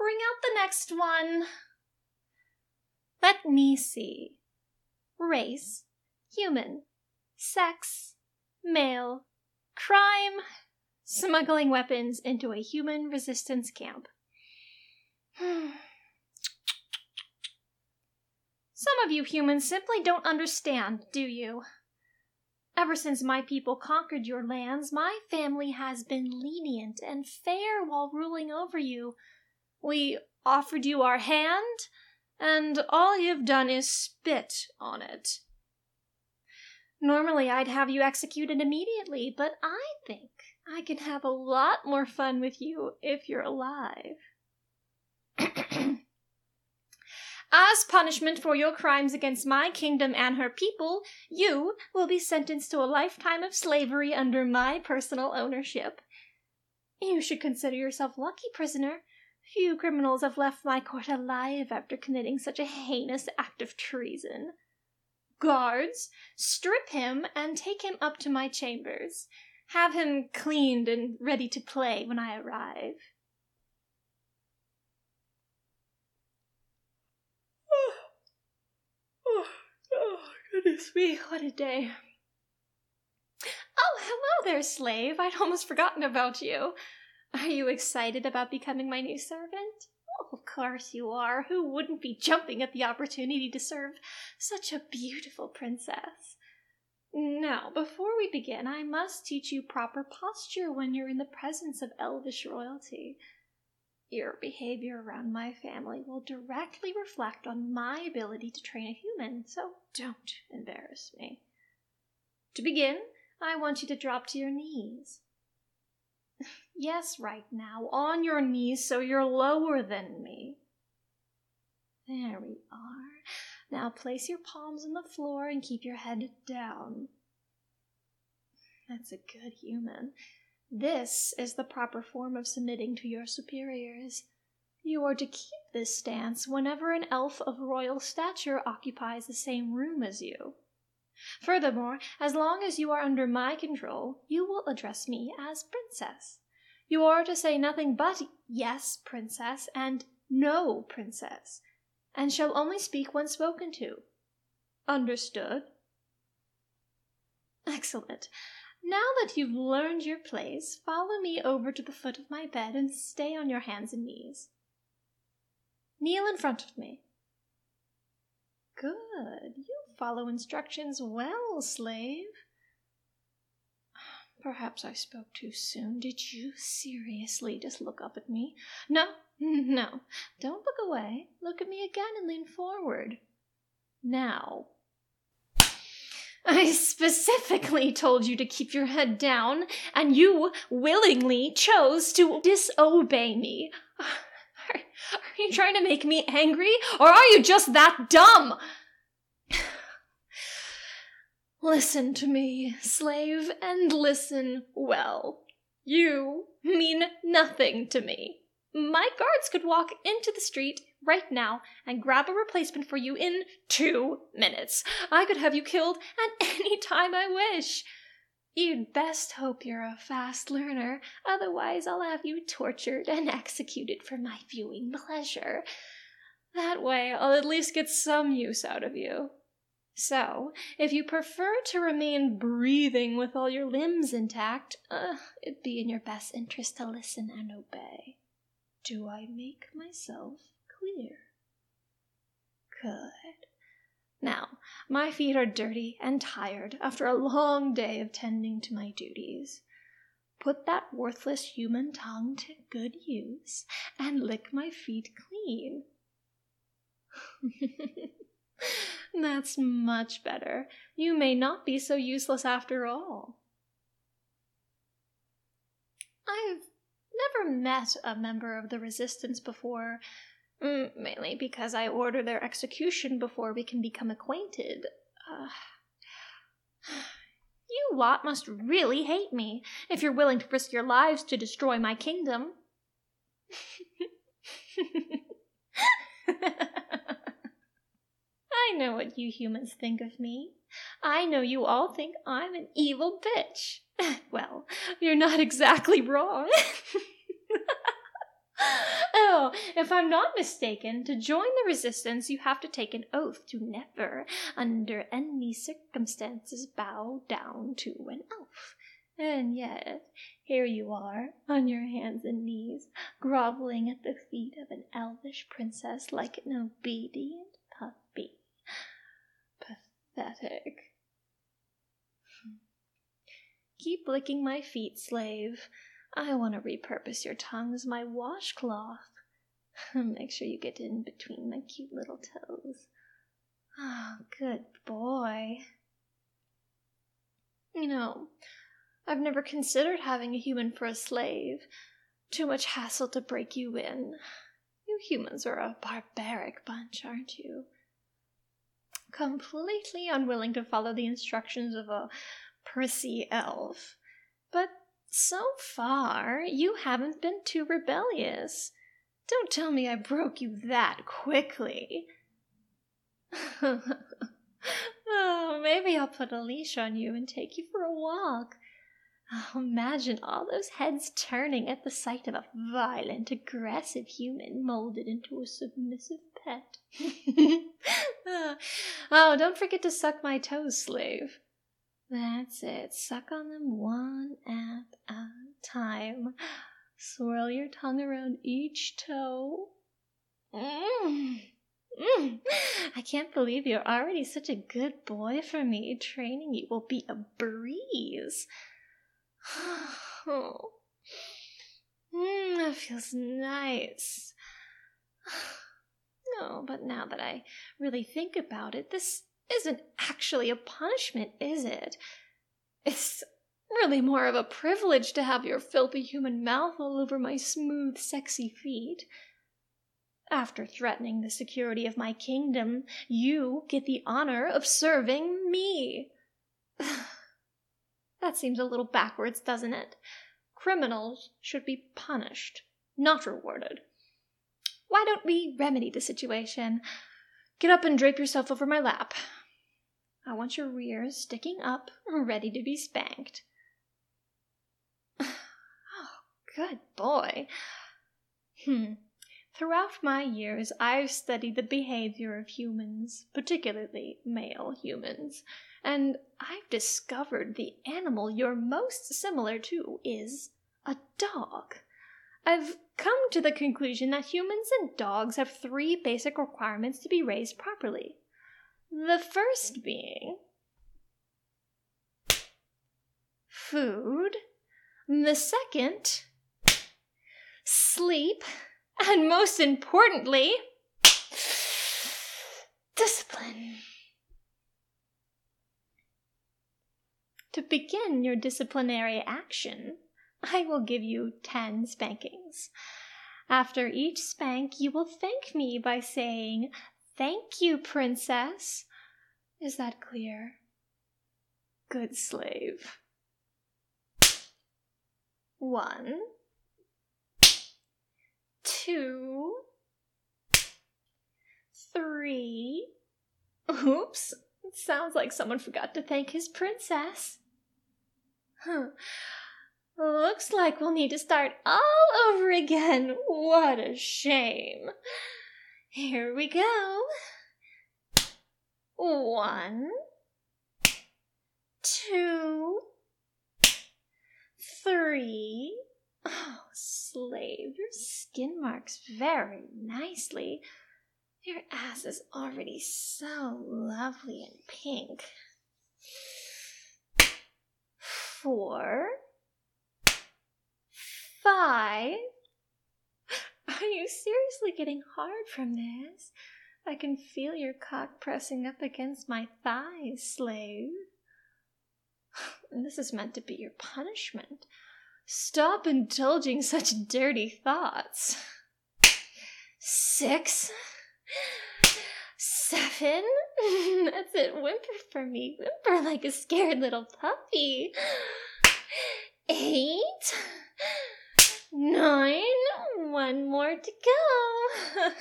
bring out the next one. Let me see. Race, human. Sex, male. Crime, smuggling weapons into a human resistance camp. Some of you humans simply don't understand, do you? Ever since my people conquered your lands, my family has been lenient and fair while ruling over you. We offered you our hand, and all you've done is spit on it. Normally I'd have you executed immediately, but I think I can have a lot more fun with you if you're alive. As punishment for your crimes against my kingdom and her people, you will be sentenced to a lifetime of slavery under my personal ownership. You should consider yourself lucky, prisoner. Few criminals have left my court alive after committing such a heinous act of treason. Guards, strip him and take him up to my chambers. Have him cleaned and ready to play when I arrive. Oh, goodness me, what a day. Oh, hello there, slave. I'd almost forgotten about you. Are you excited about becoming my new servant? Oh, of course you are. Who wouldn't be jumping at the opportunity to serve such a beautiful princess? Now, before we begin, I must teach you proper posture when you're in the presence of elvish royalty. Your behavior around my family will directly reflect on my ability to train a human, so don't embarrass me. To begin, I want you to drop to your knees. Yes, right now, on your knees so you're lower than me. There we are. Now place your palms on the floor and keep your head down. That's a good human. This is the proper form of submitting to your superiors. You are to keep this stance whenever an elf of royal stature occupies the same room as you. Furthermore, as long as you are under my control, you will address me as princess. You are to say nothing but yes, princess, and no, princess, and shall only speak when spoken to. Understood? Excellent. Now that you've learned your place, follow me over to the foot of my bed and stay on your hands and knees. Kneel in front of me. Good. You follow instructions well, slave. Perhaps I spoke too soon. Did you seriously just look up at me? No. Don't look away. Look at me again and lean forward. Now. I specifically told you to keep your head down, and you willingly chose to disobey me. Are you trying to make me angry, or are you just that dumb? Listen to me, slave, and listen well. You mean nothing to me. My guards could walk into the street right now and grab a replacement for you in 2 minutes. I could have you killed at any time I wish. You'd best hope you're a fast learner, otherwise I'll have you tortured and executed for my viewing pleasure. That way I'll at least get some use out of you. So, if you prefer to remain breathing with all your limbs intact, it'd be in your best interest to listen and obey. Do I make myself clear? Good. Now, my feet are dirty and tired after a long day of tending to my duties. Put that worthless human tongue to good use and lick my feet clean. That's much better. You may not be so useless after all. I've never met a member of the Resistance before, mainly because I order their execution before we can become acquainted. You lot must really hate me, if you're willing to risk your lives to destroy my kingdom. I know what you humans think of me. I know you all think I'm an evil bitch. Well, you're not exactly wrong. So, if I'm not mistaken, to join the resistance, you have to take an oath to never, under any circumstances, bow down to an elf. And yet, here you are, on your hands and knees, groveling at the feet of an elvish princess like an obedient puppy. Pathetic. Keep licking my feet, slave. I want to repurpose your tongue as my washcloth. Make sure you get in between my cute little toes. Oh, good boy. I've never considered having a human for a slave. Too much hassle to break you in. You humans are a barbaric bunch, aren't you? Completely unwilling to follow the instructions of a prissy elf. But so far, you haven't been too rebellious. Don't tell me I broke you that quickly. Oh, maybe I'll put a leash on you and take you for a walk. Oh, imagine all those heads turning at the sight of a violent, aggressive human molded into a submissive pet. Oh, don't forget to suck my toes, slave. That's it. Suck on them one at a time. Swirl your tongue around each toe. I can't believe you're already such a good boy for me. Training you will be a breeze. Oh. That feels nice. No, but now that I really think about it, this isn't actually a punishment, is it? It's really more of a privilege to have your filthy human mouth all over my smooth, sexy feet. After threatening the security of my kingdom, you get the honor of serving me. That seems a little backwards, doesn't it? Criminals should be punished, not rewarded. Why don't we remedy the situation? Get up and drape yourself over my lap. I want your rear sticking up, ready to be spanked. Oh, good boy. Throughout my years, I've studied the behavior of humans, particularly male humans, and I've discovered the animal you're most similar to is a dog. I've come to the conclusion that humans and dogs have 3 basic requirements to be raised properly. The first being food, the second sleep, and most importantly, discipline. To begin your disciplinary action, I will give you 10 spankings. After each spank, you will thank me by saying, "Thank you, princess." Is that clear? Good slave. 1, 2, 3. Oops, it sounds like someone forgot to thank his princess. Looks like we'll need to start all over again. What a shame. Here we go. 1, 2, 3. Oh, slave, your skin marks very nicely. Your ass is already so lovely and pink. 4, 5. Are you seriously getting hard from this? I can feel your cock pressing up against my thighs, slave. And this is meant to be your punishment. Stop indulging such dirty thoughts. 6, 7. That's it. Whimper for me. Whimper like a scared little puppy. 8, 9. One more to go.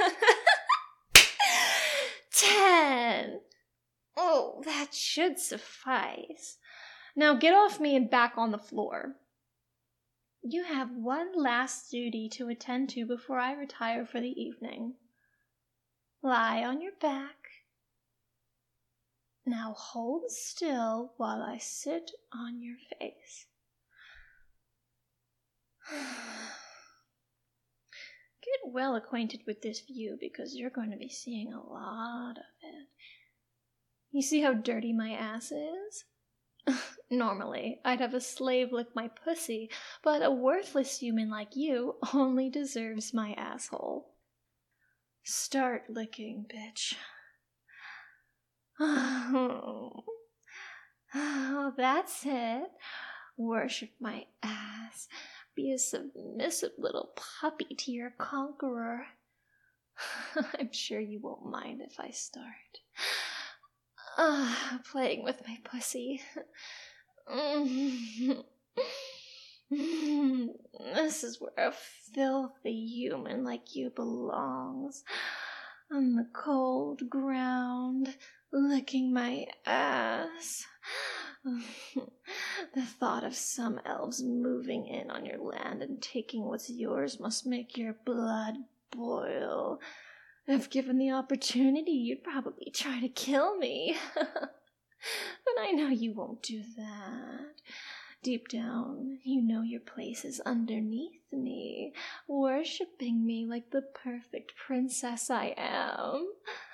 10. Oh, that should suffice. Now get off me and back on the floor. You have one last duty to attend to before I retire for the evening. Lie on your back. Now hold still while I sit on your face. Get well acquainted with this view because you're going to be seeing a lot of it. You see how dirty my ass is? Normally, I'd have a slave lick my pussy, but a worthless human like you only deserves my asshole. Start licking, bitch. Oh, that's it. Worship my ass. Be a submissive little puppy to your conqueror. I'm sure you won't mind if I start. Playing with my pussy. This is where a filthy human like you belongs. On the cold ground, licking my ass. The thought of some elves moving in on your land and taking what's yours must make your blood boil. If given the opportunity, you'd probably try to kill me. But I know you won't do that. Deep down, you know your place is underneath me, worshipping me like the perfect princess I am.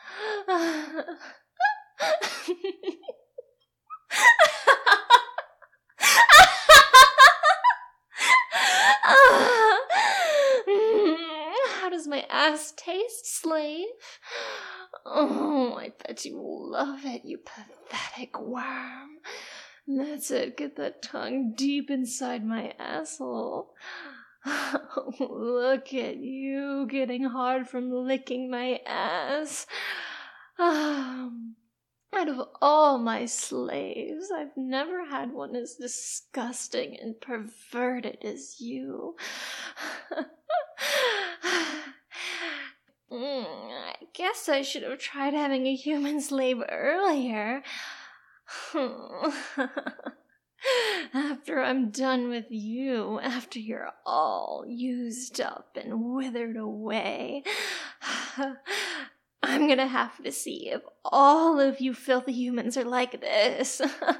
How does my ass taste, slave? Oh, I bet you love it, you pathetic worm. That's it, get that tongue deep inside my asshole. Look at you getting hard from licking my ass. Out of all my slaves, I've never had one as disgusting and perverted as you. I guess I should have tried having a human slave earlier. After I'm done with you, after you're all used up and withered away, I'm gonna have to see if all of you filthy humans are like this.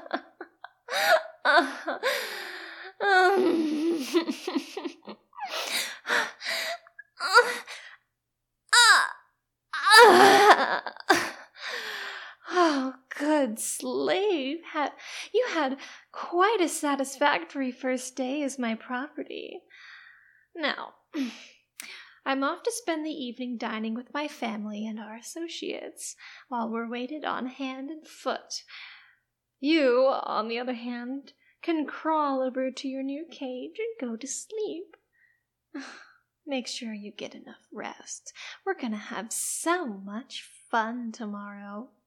Oh, good slave. You had quite a satisfactory first day as my property. Now, I'm off to spend the evening dining with my family and our associates, while we're waited on hand and foot. You, on the other hand, can crawl over to your new cage and go to sleep. Make sure you get enough rest. We're gonna have so much fun tomorrow.